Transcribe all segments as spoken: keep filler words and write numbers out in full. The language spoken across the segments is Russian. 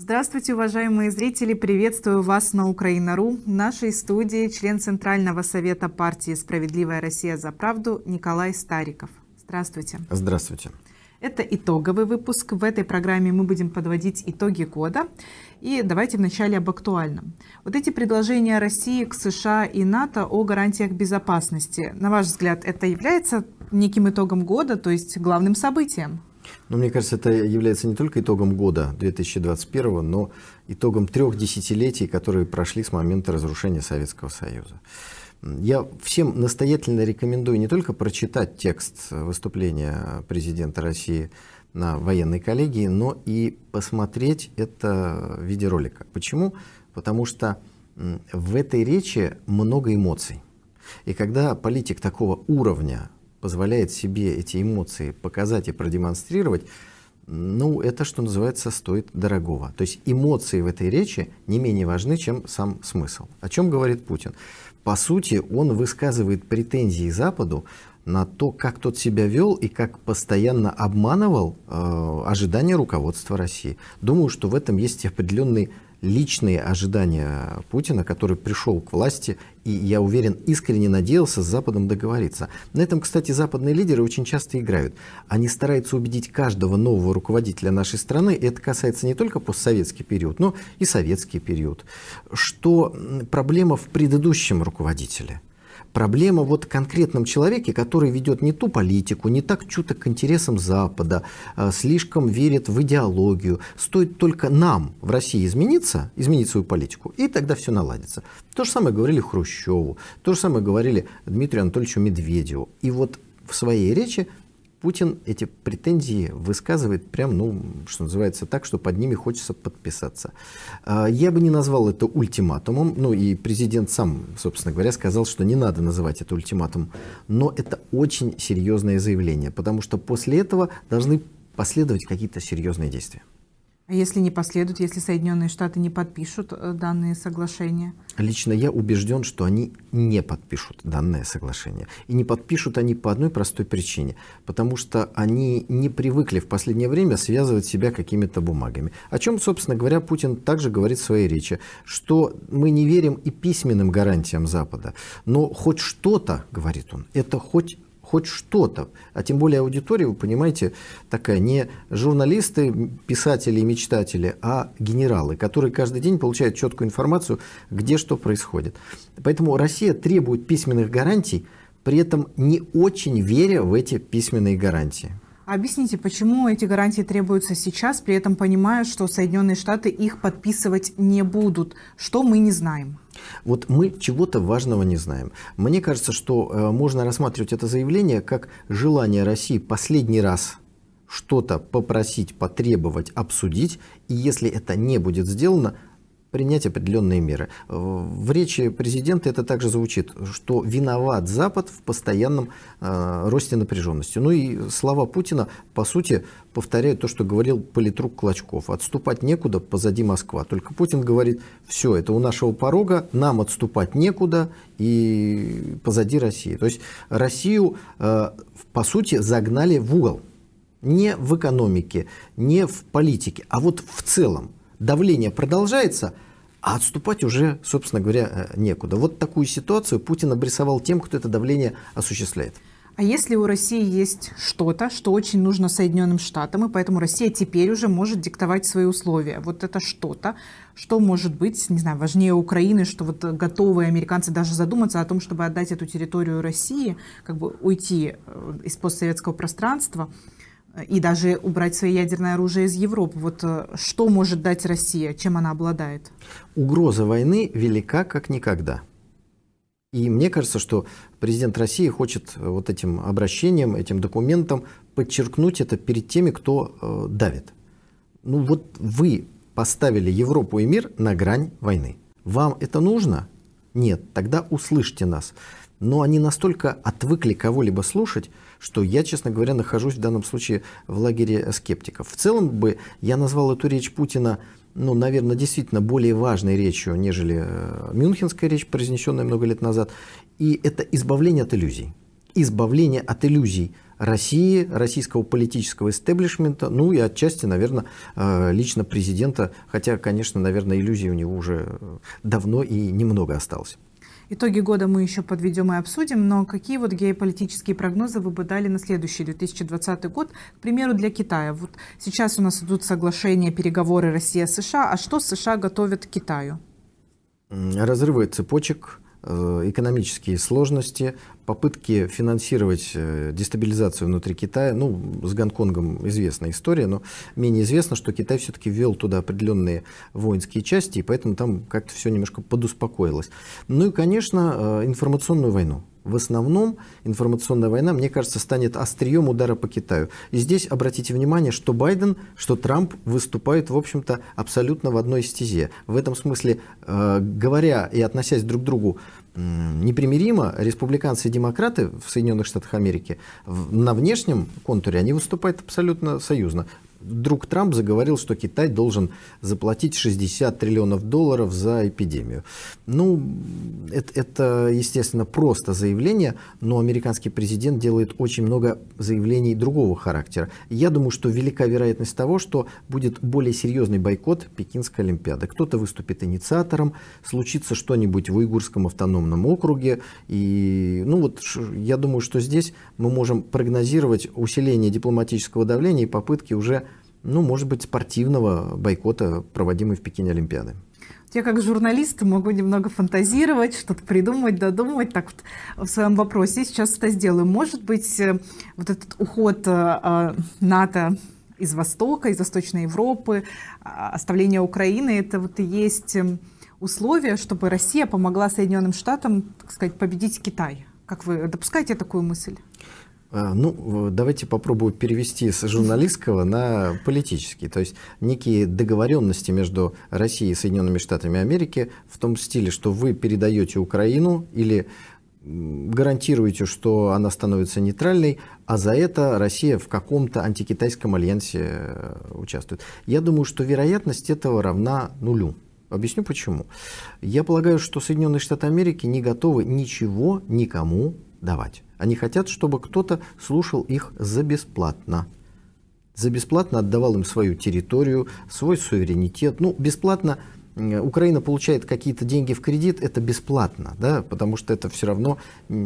Здравствуйте, уважаемые зрители! Приветствую вас на Украина.ру. В нашей студии член Центрального совета партии «Справедливая Россия за правду» Николай Стариков. Здравствуйте. Здравствуйте. Это итоговый выпуск. В этой программе мы будем подводить итоги года. И давайте вначале об актуальном. Вот эти предложения России к США и НАТО о гарантиях безопасности. На ваш взгляд, это является неким итогом года, то есть главным событием? Ну, мне кажется, это является не только итогом года две тысячи двадцать первого, но итогом трех десятилетий, которые прошли с момента разрушения Советского Союза. Я всем настоятельно рекомендую не только прочитать текст выступления президента России на военной коллегии, но и посмотреть это в виде ролика. Почему? Потому что в этой речи много эмоций. И когда политик такого уровня позволяет себе эти эмоции показать и продемонстрировать, ну, это, что называется, стоит дорогого. То есть эмоции в этой речи не менее важны, чем сам смысл. О чем говорит Путин? По сути, он высказывает претензии Западу на то, как тот себя вел и как постоянно обманывал э, ожидания руководства России. Думаю, что в этом есть определенные личные ожидания Путина, который пришел к власти и, я уверен, искренне надеялся с Западом договориться. На этом, кстати, западные лидеры очень часто играют. Они стараются убедить каждого нового руководителя нашей страны, и это касается не только постсоветский период, но и советский период, что проблема в предыдущем руководителе. Проблема вот в конкретном человеке, который ведет не ту политику, не так чуток к интересам Запада, слишком верит в идеологию. Стоит только нам в России измениться, изменить свою политику, и тогда все наладится. То же самое говорили Хрущеву, то же самое говорили Дмитрию Анатольевичу Медведеву. И вот в своей речи Путин эти претензии высказывает прям, ну, что называется, так, что под ними хочется подписаться. Я бы не назвал это ультиматумом, ну и президент сам, собственно говоря, сказал, что не надо называть это ультиматумом, но это очень серьезное заявление, потому что после этого должны последовать какие-то серьезные действия. А если не последуют, если Соединенные Штаты не подпишут данные соглашения? Лично я убежден, что они не подпишут данное соглашение. И не подпишут они по одной простой причине. Потому что они не привыкли в последнее время связывать себя какими-то бумагами. О чем, собственно говоря, Путин также говорит в своей речи. Что мы не верим и письменным гарантиям Запада. Но хоть что-то, говорит он, это хоть... хоть что-то, а тем более аудитория, вы понимаете, такая не журналисты, писатели и мечтатели, а генералы, которые каждый день получают четкую информацию, где что происходит. Поэтому Россия требует письменных гарантий, при этом не очень веря в эти письменные гарантии. Объясните, почему эти гарантии требуются сейчас, при этом понимая, что Соединенные Штаты их подписывать не будут, что мы не знаем? Вот мы чего-то важного не знаем. Мне кажется, что э, можно рассматривать это заявление как желание России последний раз что-то попросить, потребовать, обсудить, и если это не будет сделано, принять определенные меры. В речи президента это также звучит, что виноват Запад в постоянном э, росте напряженности. Ну и слова Путина, по сути, повторяют то, что говорил политрук Клочков. Отступать некуда, позади Москва. Только Путин говорит, все, это у нашего порога, нам отступать некуда, и позади России. То есть Россию, э, по сути, загнали в угол. Не в экономике, не в политике, а вот в целом. Давление продолжается, а отступать уже, собственно говоря, некуда. Вот такую ситуацию Путин обрисовал тем, кто это давление осуществляет. А если у России есть что-то, что очень нужно Соединенным Штатам, и поэтому Россия теперь уже может диктовать свои условия. Вот это что-то, что может быть, не знаю, важнее Украины, что вот готовы американцы даже задуматься о том, чтобы отдать эту территорию России, как бы уйти из постсоветского пространства, и даже убрать свое ядерное оружие из Европы. Вот что может дать Россия, чем она обладает? Угроза войны велика как никогда. И мне кажется, что президент России хочет вот этим обращением, этим документом подчеркнуть это перед теми, кто э, давит. Ну вот вы поставили Европу и мир на грань войны. Вам это нужно? Нет, тогда услышьте нас. Но они настолько отвыкли кого-либо слушать, что я, честно говоря, нахожусь в данном случае в лагере скептиков. В целом бы я назвал эту речь Путина, ну, наверное, действительно более важной речью, нежели мюнхенская речь, произнесенная много лет назад. И это избавление от иллюзий. Избавление от иллюзий России, российского политического истеблишмента, ну и отчасти, наверное, лично президента, хотя, конечно, наверное, иллюзий у него уже давно и немного осталось. Итоги года мы еще подведем и обсудим, но какие вот геополитические прогнозы вы бы дали на следующий две тысячи двадцатый год, к примеру, для Китая? Вот сейчас у нас идут соглашения, переговоры Россия-США, а что США готовят к Китаю? Разрывы цепочек, экономические сложности, попытки финансировать дестабилизацию внутри Китая. Ну, с Гонконгом известная история, но менее известно, что Китай все-таки ввел туда определенные воинские части, и поэтому там как-то все немножко подуспокоилось. Ну и, конечно, информационную войну. В основном информационная война, мне кажется, станет острием удара по Китаю. И здесь обратите внимание, что Байден, что Трамп выступают, в общем-то, абсолютно в одной стезе. В этом смысле, э, говоря и относясь друг к другу э, непримиримо, республиканцы и демократы в Соединенных Штатах Америки в, на внешнем контуре они выступают абсолютно союзно. Вдруг Трамп заговорил, что Китай должен заплатить шестьдесят триллионов долларов за эпидемию. Ну, это, это, естественно, просто заявление, но американский президент делает очень много заявлений другого характера. Я думаю, что велика вероятность того, что будет более серьезный бойкот Пекинской Олимпиады. Кто-то выступит инициатором, случится что-нибудь в Уйгурском автономном округе. И, ну вот, я думаю, что здесь мы можем прогнозировать усиление дипломатического давления и попытки уже, ну, может быть, спортивного бойкота, проводимой в Пекине Олимпиады. Я как журналист могу немного фантазировать, что-то придумать, додумать. Так вот, в своем вопросе сейчас это сделаю. Может быть, вот этот уход НАТО из Востока, из Восточной Европы, оставление Украины, это вот и есть условия, чтобы Россия помогла Соединенным Штатам, так сказать, победить Китай. Как вы допускаете такую мысль? Ну, давайте попробую перевести с журналистского на политический. То есть некие договоренности между Россией и Соединенными Штатами Америки в том стиле, что вы передаете Украину или гарантируете, что она становится нейтральной, а за это Россия в каком-то антикитайском альянсе участвует. Я думаю, что вероятность этого равна нулю. Объясню почему. Я полагаю, что Соединенные Штаты Америки не готовы ничего никому давать. Они хотят, чтобы кто-то слушал их за бесплатно. За бесплатно отдавал им свою территорию, свой суверенитет. Ну, бесплатно Украина получает какие-то деньги в кредит, это бесплатно, да, потому что это все равно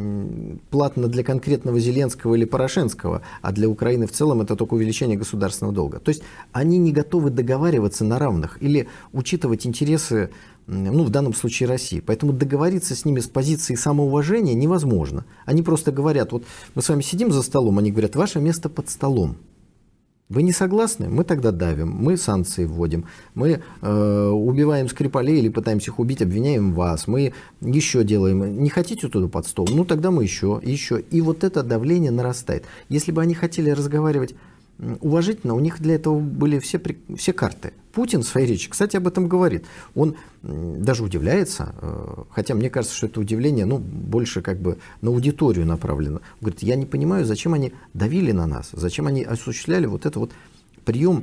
платно для конкретного Зеленского или Порошенского, а для Украины в целом это только увеличение государственного долга. То есть они не готовы договариваться на равных или учитывать интересы, ну, в данном случае России. Поэтому договориться с ними с позиции самоуважения невозможно. Они просто говорят, вот мы с вами сидим за столом, они говорят, ваше место под столом. Вы не согласны? Мы тогда давим, мы санкции вводим, мы э, убиваем Скрипалей или пытаемся их убить, обвиняем вас, мы еще делаем. Не хотите туда под стол? Ну тогда мы еще, еще. И вот это давление нарастает. Если бы они хотели разговаривать уважительно, у них для этого были все, все карты. Путин в своей речи, кстати, об этом говорит. Он даже удивляется, хотя мне кажется, что это удивление, ну, больше как бы на аудиторию направлено. Он говорит, я не понимаю, зачем они давили на нас, зачем они осуществляли вот это вот прием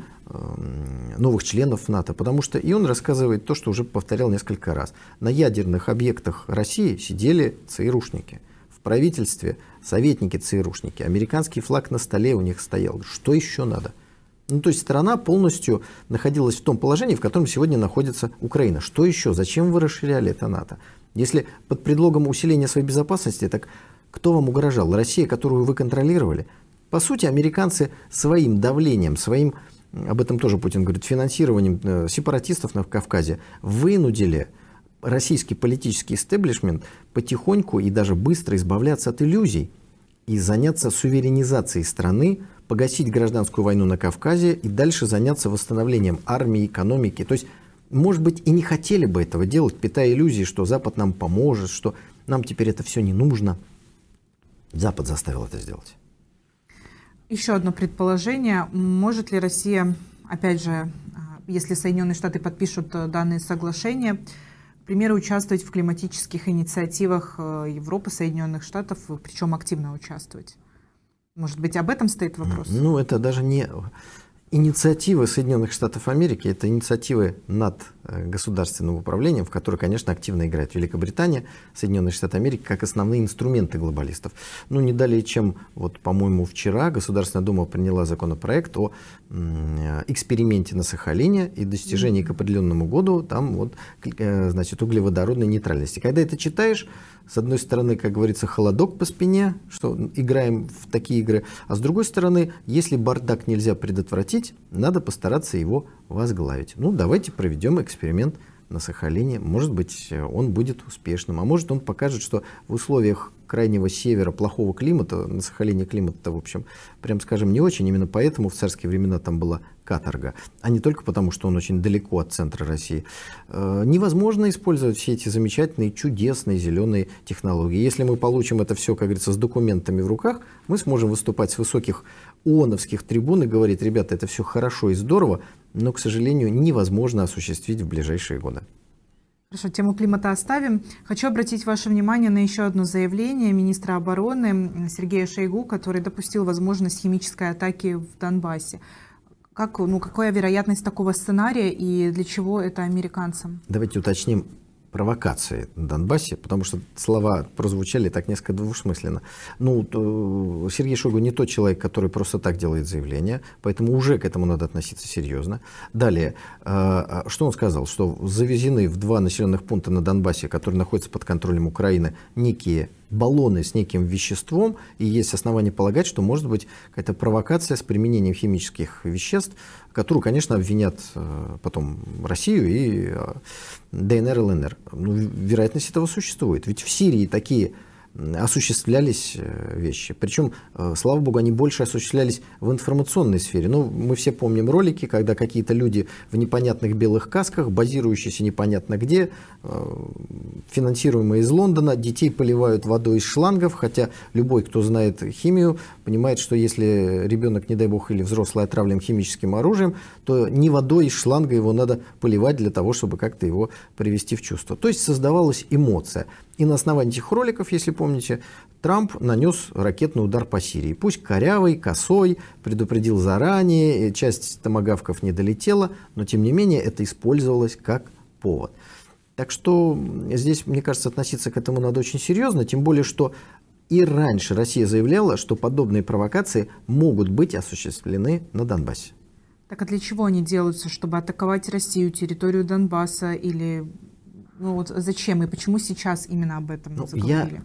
новых членов НАТО, потому что и он рассказывает то, что уже повторял несколько раз. На ядерных объектах России сидели ЦРУшники. В правительстве советники ЦРУшники, американский флаг на столе у них стоял. Что еще надо? Ну, то есть страна полностью находилась в том положении, в котором сегодня находится Украина. Что еще? Зачем вы расширяли это НАТО? Если под предлогом усиления своей безопасности, так кто вам угрожал? Россия, которую вы контролировали? По сути, американцы своим давлением, своим, об этом тоже Путин говорит, финансированием сепаратистов на Кавказе вынудили российский политический истеблишмент потихоньку и даже быстро избавляться от иллюзий и заняться суверенизацией страны, погасить гражданскую войну на Кавказе и дальше заняться восстановлением армии, экономики. То есть, может быть, и не хотели бы этого делать, питая иллюзии, что Запад нам поможет, что нам теперь это все не нужно. Запад заставил это сделать. Еще одно предположение. Может ли Россия, опять же, если Соединенные Штаты подпишут данные соглашения, к примеру, участвовать в климатических инициативах Европы, Соединенных Штатов, причем активно участвовать? Может быть, об этом стоит вопрос? Ну, это даже не... Инициативы Соединенных Штатов Америки — это инициативы над государственным управлением, в которой, конечно, активно играет Великобритания, Соединенные Штаты Америки, как основные инструменты глобалистов. Ну, не далее, чем, вот, по-моему, вчера Государственная Дума приняла законопроект о эксперименте на Сахалине и достижении к определенному году там, вот, значит, углеводородной нейтральности. Когда это читаешь, с одной стороны, как говорится, холодок по спине, что играем в такие игры, а с другой стороны, если бардак нельзя предотвратить, надо постараться его возглавить. Ну, давайте проведем эксперимент на Сахалине. Может быть, он будет успешным, а может, он покажет, что в условиях крайнего севера, плохого климата, на Сахалине климат-то, в общем, прям скажем, не очень, именно поэтому в царские времена там была каторга, а не только потому, что он очень далеко от центра России. Невозможно использовать все эти замечательные, чудесные зеленые технологии. Если мы получим это все, как говорится, с документами в руках, мы сможем выступать с высоких ООНовских трибун и говорить: ребята, это все хорошо и здорово, но, к сожалению, невозможно осуществить в ближайшие годы. Хорошо, тему климата оставим. Хочу обратить ваше внимание на еще одно заявление министра обороны Сергея Шойгу, который допустил возможность химической атаки в Донбассе. Как, ну, какая вероятность такого сценария и для чего это американцам? Давайте уточним провокации на Донбассе, потому что слова прозвучали так несколько двусмысленно. Ну, Сергей Шойгу не тот человек, который просто так делает заявления, поэтому уже к этому надо относиться серьезно. Далее, что он сказал? Что завезены в два населенных пункта на Донбассе, которые находятся под контролем Украины, некие баллоны с неким веществом, и есть основания полагать, что может быть какая-то провокация с применением химических веществ, которую, конечно, обвинят потом Россию и ДНР, ЛНР. Ну, вероятность этого существует. Ведь в Сирии такие осуществлялись вещи. Причем, слава богу, они больше осуществлялись в информационной сфере. Ну, мы все помним ролики, когда какие-то люди в непонятных белых касках, базирующиеся непонятно где, финансируемые из Лондона, детей поливают водой из шлангов, хотя любой, кто знает химию, понимает, что если ребенок, не дай бог, или взрослый отравлен химическим оружием, то не водой из шланга его надо поливать для того, чтобы как-то его привести в чувство. То есть создавалась эмоция. И на основании этих роликов, если помните, Трамп нанес ракетный удар по Сирии. Пусть корявый, косой, предупредил заранее, часть томагавков не долетела, но тем не менее это использовалось как повод. Так что здесь, мне кажется, относиться к этому надо очень серьезно, тем более, что и раньше Россия заявляла, что подобные провокации могут быть осуществлены на Донбассе. Так а для чего они делаются? Чтобы атаковать Россию, территорию Донбасса или... Ну вот зачем и почему сейчас именно об этом ну, заговорили? Я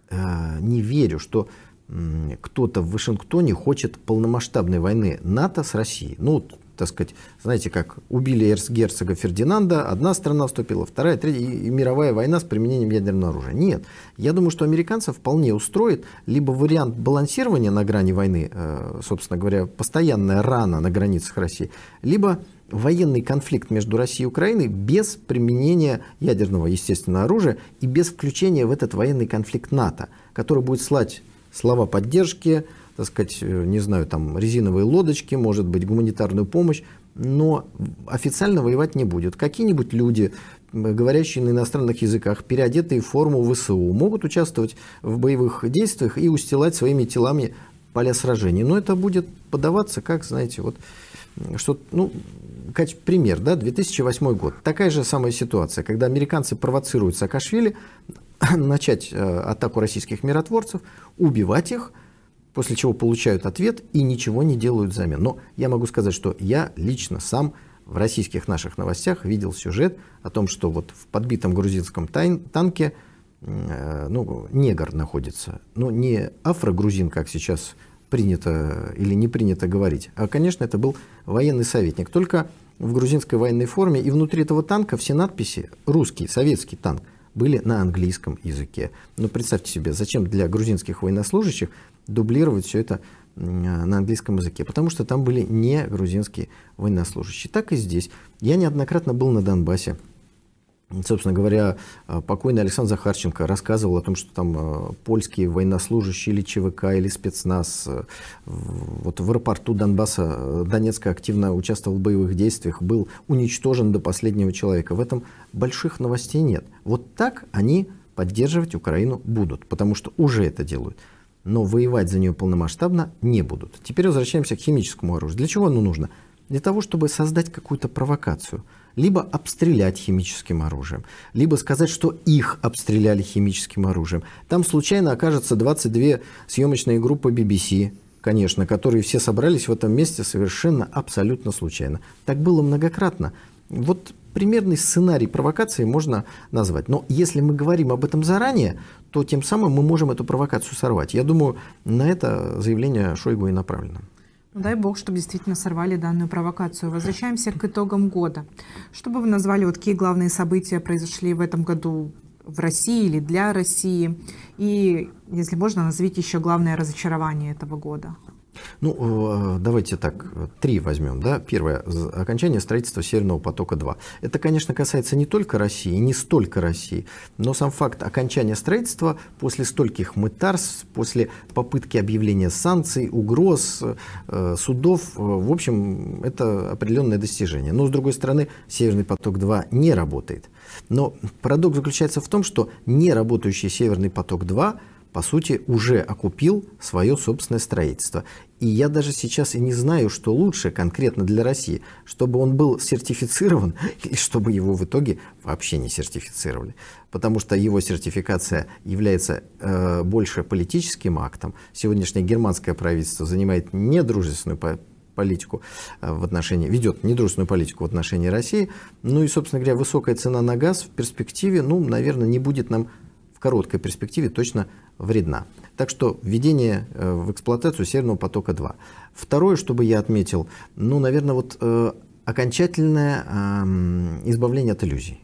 э, не верю, что э, кто-то в Вашингтоне хочет полномасштабной войны НАТО с Россией. Ну, так сказать, знаете, как убили эрцгерцога Фердинанда, одна страна вступила, вторая, третья, и, и мировая война с применением ядерного оружия. Нет, я думаю, что американцев вполне устроит либо вариант балансирования на грани войны, э, собственно говоря, постоянная рана на границах России, либо военный конфликт между Россией и Украиной без применения ядерного, естественно, оружия и без включения в этот военный конфликт НАТО, который будет слать слова поддержки, так сказать, не знаю, там, резиновые лодочки, может быть, гуманитарную помощь, но официально воевать не будет. Какие-нибудь люди, говорящие на иностранных языках, переодетые в форму ВСУ, могут участвовать в боевых действиях и устилать своими телами поля сражений. Но это будет подаваться, как, знаете, вот, что, ну, пример, да, две тысячи восьмой год. Такая же самая ситуация, когда американцы провоцируют Саакашвили начать атаку российских миротворцев, убивать их, после чего получают ответ и ничего не делают взамен. Но я могу сказать, что я лично сам в российских наших новостях видел сюжет о том, что вот в подбитом грузинском танке э, ну, негр находится. Ну, не афрогрузин, как сейчас принято или не принято говорить, а, конечно, это был военный советник. Только в грузинской военной форме, и внутри этого танка все надписи «русский», «советский танк» были на английском языке. Но представьте себе, зачем для грузинских военнослужащих дублировать все это на английском языке? Потому что там были не грузинские военнослужащие. Так и здесь. Я неоднократно был на Донбассе. Собственно говоря, покойный Александр Захарченко рассказывал о том, что там польские военнослужащие или ЧВК, или спецназ вот в аэропорту Донбасса, Донецка активно участвовал в боевых действиях, был уничтожен до последнего человека. В этом больших новостей нет. Вот так они поддерживать Украину будут, потому что уже это делают. Но воевать за нее полномасштабно не будут. Теперь возвращаемся к химическому оружию. Для чего оно нужно? для того, чтобы создать какую-то провокацию. Либо обстрелять химическим оружием, либо сказать, что их обстреляли химическим оружием. Там случайно окажется двадцать две съемочные группы би би си, конечно, которые все собрались в этом месте совершенно абсолютно случайно. Так было многократно. Вот примерный сценарий провокации можно назвать. Но если мы говорим об этом заранее, то тем самым мы можем эту провокацию сорвать. Я думаю, на это заявление Шойгу и направлено. Ну, дай бог, чтобы действительно сорвали данную провокацию. Возвращаемся к итогам года. Что бы вы назвали, вот какие главные события произошли в этом году в России или для России? И, если можно, назовите еще главное разочарование этого года. Ну, давайте так, три возьмем. Да? Первое, окончание строительства Северного потока-два. Это, конечно, касается не только России, не столько России, но сам факт окончания строительства после стольких мытарств, после попытки объявления санкций, угроз, судов, в общем, это определенное достижение. Но, с другой стороны, Северный поток-два не работает. Но парадокс заключается в том, что неработающий Северный поток-два по сути, уже окупил свое собственное строительство. И я даже сейчас и не знаю, что лучше конкретно для России, чтобы он был сертифицирован или чтобы его в итоге вообще не сертифицировали. Потому что его сертификация является э, больше политическим актом. Сегодняшнее германское правительство занимает недружественную политику в отношении, ведет недружественную политику в отношении России. Ну и, собственно говоря, высокая цена на газ в перспективе, ну, наверное, не будет нам в короткой перспективе точно вредна. Так что введение в эксплуатацию Северного потока-два. Второе, что бы я отметил, ну, наверное, вот э, окончательное э, избавление от иллюзий.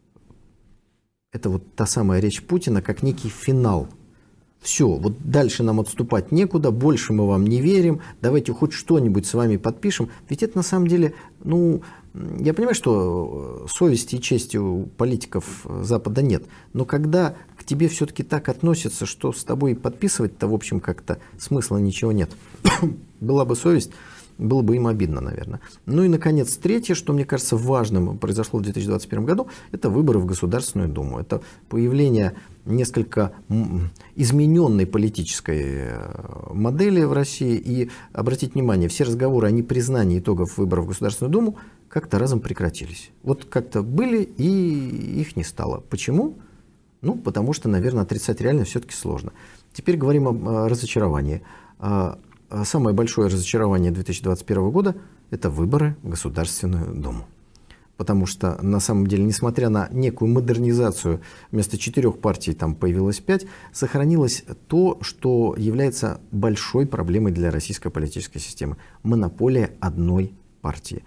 Это вот та самая речь Путина, как некий финал. Все, вот дальше нам отступать некуда, больше мы вам не верим, давайте хоть что-нибудь с вами подпишем. Ведь это на самом деле, ну, я понимаю, что совести и чести у политиков Запада нет, но когда к тебе все-таки так относятся, что с тобой подписывать-то, в общем, как-то смысла ничего нет. Была бы совесть, было бы им обидно, наверное. Ну и, наконец, третье, что мне кажется важным, произошло в две тысячи двадцать первом году, это выборы в Государственную Думу. Это появление несколько измененной политической модели в России. И, обратите внимание, все разговоры о непризнании итогов выборов в Государственную Думу как-то разом прекратились. Вот как-то были, и их не стало. Почему? Ну, потому что, наверное, отрицать реально все-таки сложно. Теперь говорим о разочаровании. Самое большое разочарование две тысячи двадцать первого года – это выборы в Государственную Думу. Потому что, на самом деле, несмотря на некую модернизацию, вместо четырех партий там появилось пять, сохранилось то, что является большой проблемой для российской политической системы – монополия одной партии.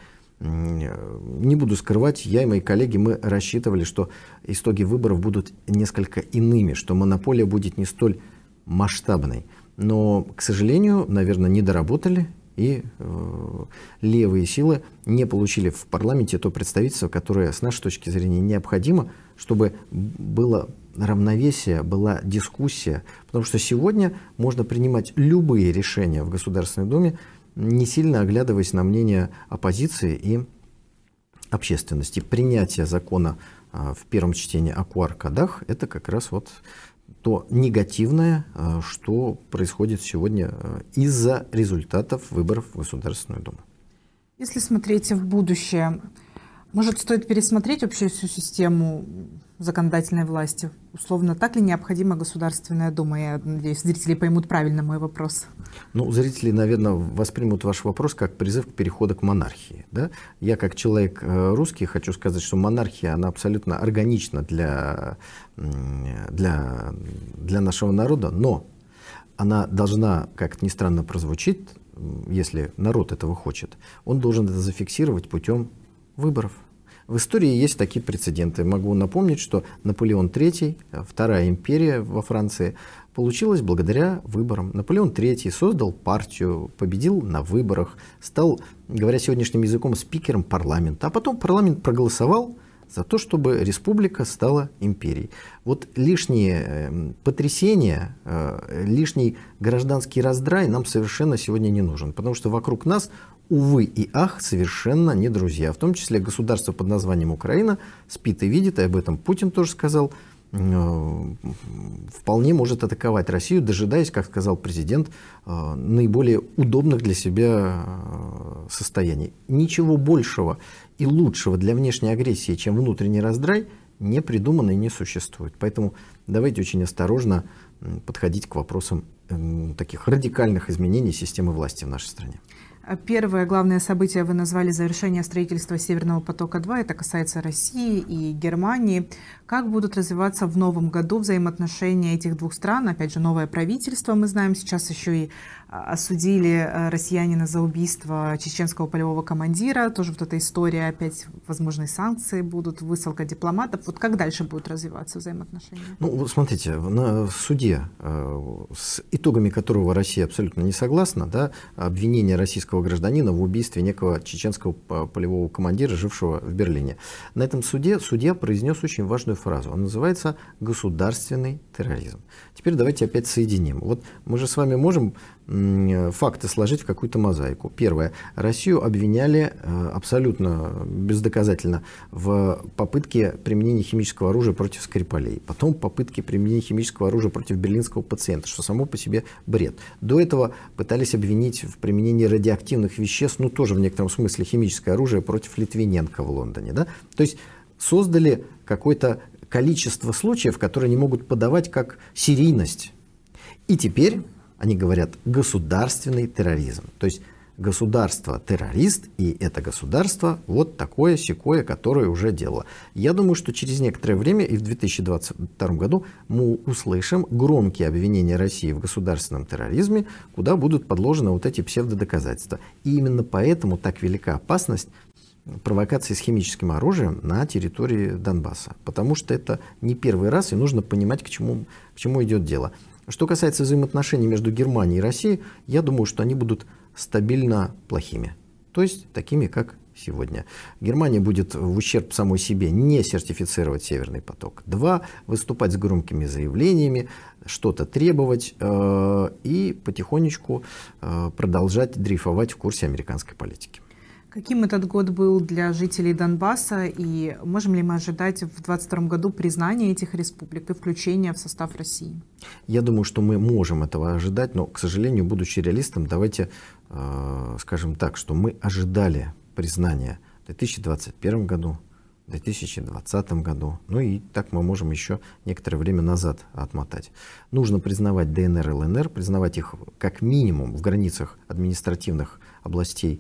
Не буду скрывать, я и мои коллеги, мы рассчитывали, что итоги выборов будут несколько иными, что монополия будет не столь масштабной. Но, к сожалению, наверное, не доработали, и э, левые силы не получили в парламенте то представительство, которое, с нашей точки зрения, необходимо, чтобы было равновесие, была дискуссия. Потому что сегодня можно принимать любые решения в Государственной Думе, не сильно оглядываясь на мнение оппозиции и общественности. Принятие закона э, в первом чтении о ку ар кодах – это как раз вот то негативное, что происходит сегодня из-за результатов выборов в Государственную Думу. Если смотреть в будущее, может, стоит пересмотреть вообще всю систему законодательной власти? Условно, так ли необходима Государственная Дума? Я надеюсь, зрители поймут правильно мой вопрос. Ну, зрители, наверное, воспримут ваш вопрос как призыв к переходу к монархии. Да? Я, как человек русский, хочу сказать, что монархия, она абсолютно органична для, для, для нашего народа, но она должна, как ни странно прозвучит, если народ этого хочет, он должен это зафиксировать путем выборов. В истории есть такие прецеденты. Могу напомнить, что Наполеон третий, Вторая империя во Франции, получилась благодаря выборам. Наполеон третий создал партию, победил на выборах, стал, говоря сегодняшним языком, спикером парламента. А потом парламент проголосовал за то, чтобы республика стала империей. Вот лишние потрясения, лишний гражданский раздрай нам совершенно сегодня не нужен. Потому что вокруг нас, увы и ах, совершенно не друзья. В том числе государство под названием Украина спит и видит, и об этом Путин тоже сказал, вполне может атаковать Россию, дожидаясь, как сказал президент, наиболее удобных для себя состоянии. Ничего большего и лучшего для внешней агрессии, чем внутренний раздрай, не придумано и не существует. Поэтому давайте очень осторожно подходить к вопросам таких радикальных изменений системы власти в нашей стране. Первое главное событие вы назвали завершение строительства Северного потока-два. Это касается России и Германии. Как будут развиваться в новом году взаимоотношения этих двух стран? Опять же, новое правительство, мы знаем, сейчас еще и осудили россиянина за убийство чеченского полевого командира. Тоже вот эта история, опять возможные санкции будут, высылка дипломатов. Вот как дальше будут развиваться взаимоотношения? Ну, смотрите, на суде, с итогами которого Россия абсолютно не согласна, да, обвинение российского гражданина в убийстве некого чеченского полевого командира, жившего в Берлине. На этом суде судья произнес очень важную фразу. Он называется «государственный терроризм». Теперь давайте опять соединим. Вот мы же с вами можем факты сложить в какую-то мозаику. Первое. Россию обвиняли абсолютно бездоказательно в попытке применения химического оружия против Скрипалей. Потом попытки применения химического оружия против берлинского пациента, что само по себе бред. До этого пытались обвинить в применении радиоактивных веществ, ну тоже в некотором смысле химическое оружие против Литвиненко в Лондоне. Да? То есть создали какое-то количество случаев, которые не могут подавать как серийность. И теперь они говорят государственный терроризм. То есть государство террорист, и это государство вот такое сякое, которое уже делало. Я думаю, что через некоторое время и в две тысячи двадцать втором году мы услышим громкие обвинения России в государственном терроризме, куда будут подложены вот эти псевдодоказательства. И именно поэтому так велика опасность провокации с химическим оружием на территории Донбасса. Потому что это не первый раз, и нужно понимать, к чему, к чему идет дело. Что касается взаимоотношений между Германией и Россией, я думаю, что они будут стабильно плохими. То есть такими, как сегодня. Германия будет в ущерб самой себе не сертифицировать Северный поток-два, выступать с громкими заявлениями, что-то требовать э, и потихонечку э, продолжать дрейфовать в курсе американской политики. Каким этот год был для жителей Донбасса, и можем ли мы ожидать в две тысячи двадцать втором году признания этих республик и включения в состав России? Я думаю, что мы можем этого ожидать, но, к сожалению, будучи реалистом, давайте э, скажем так, что мы ожидали признания в две тысячи двадцать первом году, в две тысячи двадцатом году, ну и так мы можем еще некоторое время назад отмотать. Нужно признавать ДНР и ЛНР, признавать их как минимум в границах административных областей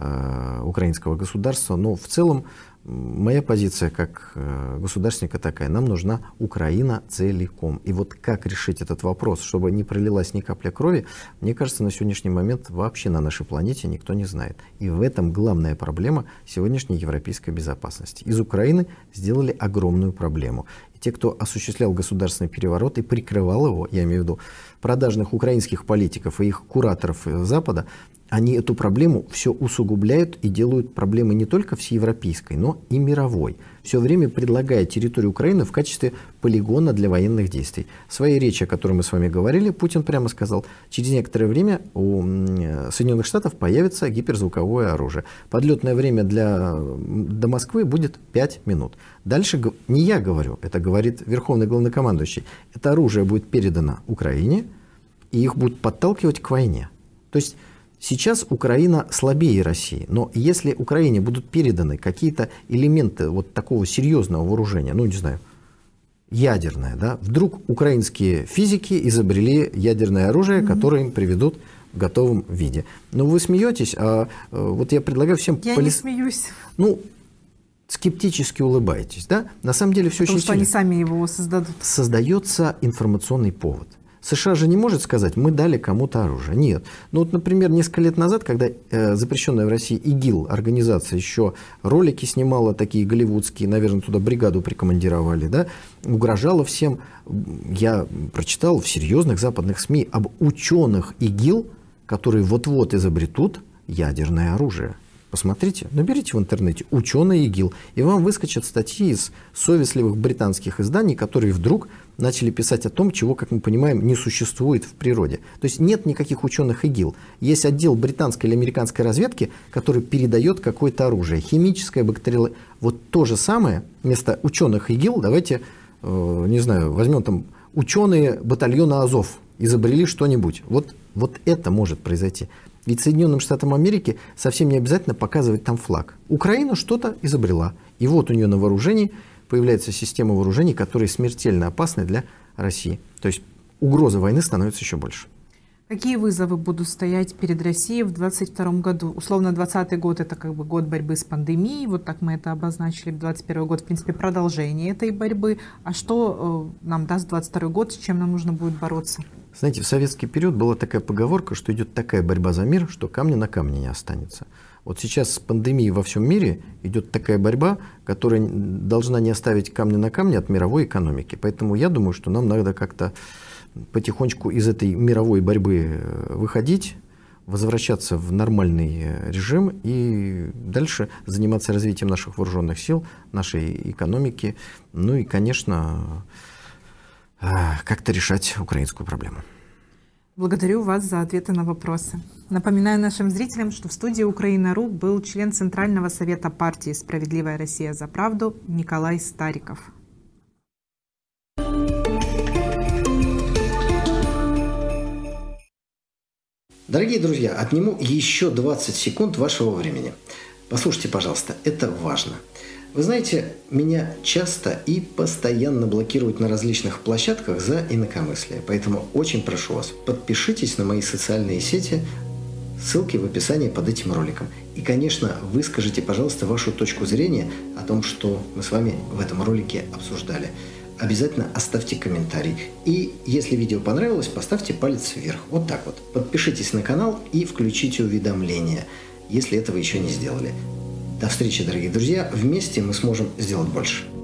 э, украинского государства, но в целом моя позиция как э, государственника такая: нам нужна Украина целиком. И вот как решить этот вопрос, чтобы не пролилась ни капля крови, мне кажется, на сегодняшний момент вообще на нашей планете никто не знает. И в этом главная проблема сегодняшней европейской безопасности. Из Украины сделали огромную проблему. И те, кто осуществлял государственный переворот и прикрывал его, я имею в виду продажных украинских политиков и их кураторов Запада, они эту проблему все усугубляют и делают проблемой не только всеевропейской, но и мировой. Все время предлагая территорию Украины в качестве полигона для военных действий. В своей речи, о которой мы с вами говорили, Путин прямо сказал: через некоторое время у Соединенных Штатов появится гиперзвуковое оружие. Подлетное время для, до Москвы будет пять минут. Дальше не я говорю, это говорит Верховный главнокомандующий. Это оружие будет передано Украине, и их будут подталкивать к войне. То есть сейчас Украина слабее России, но если Украине будут переданы какие-то элементы вот такого серьезного вооружения, ну не знаю, ядерное, да, вдруг украинские физики изобрели ядерное оружие, mm-hmm. которое им приведут в готовом виде. Но вы смеетесь, а вот я предлагаю всем... Я полис... не смеюсь. Ну, скептически улыбаетесь, да? На самом деле все Потому очень что сильно. Они сами его создадут. Создается информационный повод. США же не может сказать: мы дали кому-то оружие. Нет. Ну вот, например, несколько лет назад, когда э, запрещенная в России ИГИЛ организация еще ролики снимала, такие голливудские, наверное, туда бригаду прикомандировали, да, угрожала всем. Я прочитал в серьезных западных СМИ об ученых ИГИЛ, которые вот-вот изобретут ядерное оружие. Посмотрите, наберите в интернете «ученые ИГИЛ», и вам выскочат статьи из совестливых британских изданий, которые вдруг начали писать о том, чего, как мы понимаем, не существует в природе. То есть нет никаких ученых ИГИЛ. Есть отдел британской или американской разведки, который передает какое-то оружие. Химическое, бактериологическое. Вот то же самое, вместо ученых ИГИЛ, давайте, э, не знаю, возьмем там ученые батальона Азов, изобрели что-нибудь. Вот, вот это может произойти. Ведь Соединенным Штатам Америки совсем не обязательно показывать там флаг. Украина что-то изобрела. И вот у нее на вооружении появляется система вооружений, которые смертельно опасны для России. То есть угроза войны становится еще больше. Какие вызовы будут стоять перед Россией в двадцать втором году? Условно, двадцатый год – это как бы год борьбы с пандемией, вот так мы это обозначили. двадцать первый год, в принципе, продолжение этой борьбы. А что э, нам даст двадцать второй год, с чем нам нужно будет бороться? Знаете, в советский период была такая поговорка, что идет такая борьба за мир, что камня на камне не останется. Вот сейчас с пандемией во всем мире идет такая борьба, которая должна не оставить камня на камне от мировой экономики. Поэтому я думаю, что нам надо как-то потихонечку из этой мировой борьбы выходить, возвращаться в нормальный режим и дальше заниматься развитием наших вооруженных сил, нашей экономики, ну и, конечно, как-то решать украинскую проблему. Благодарю вас за ответы на вопросы. Напоминаю нашим зрителям, что в студии Украина.ру был член Центрального совета партии «Справедливая Россия за правду» Николай Стариков. Дорогие друзья, отниму еще двадцать секунд вашего времени. Послушайте, пожалуйста, это важно. Вы знаете, меня часто и постоянно блокируют на различных площадках за инакомыслие. Поэтому очень прошу вас, подпишитесь на мои социальные сети, ссылки в описании под этим роликом. И, конечно, выскажите, пожалуйста, вашу точку зрения о том, что мы с вами в этом ролике обсуждали. Обязательно оставьте комментарий. И если видео понравилось, поставьте палец вверх. Вот так вот. Подпишитесь на канал и включите уведомления, если этого еще не сделали. До встречи, дорогие друзья. Вместе мы сможем сделать больше.